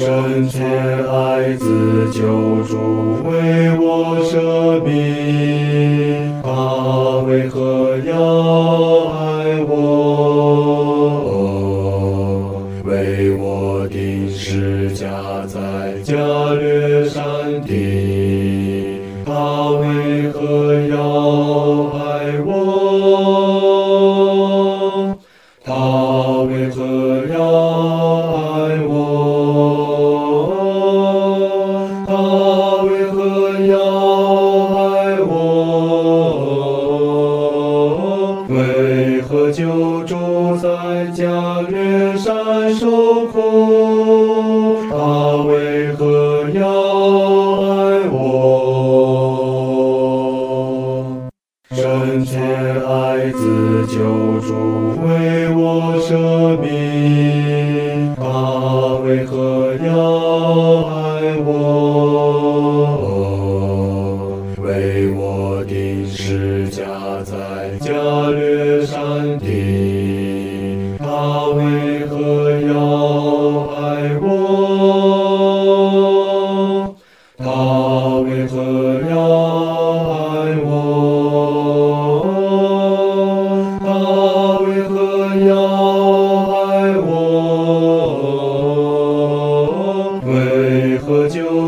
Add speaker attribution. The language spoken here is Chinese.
Speaker 1: 深切爱子救主为我舍命，他为何要爱我？为我钉十架在加略山顶，他为何要爱我？他为何要爱我？他为何要爱我？为何救主在加略山受苦？他为何要爱我？深切爱子救主为我舍命，他为何要爱我？为我钉十架在加略山顶，他为何要爱我？他为何要爱我？他为何要爱我？为何救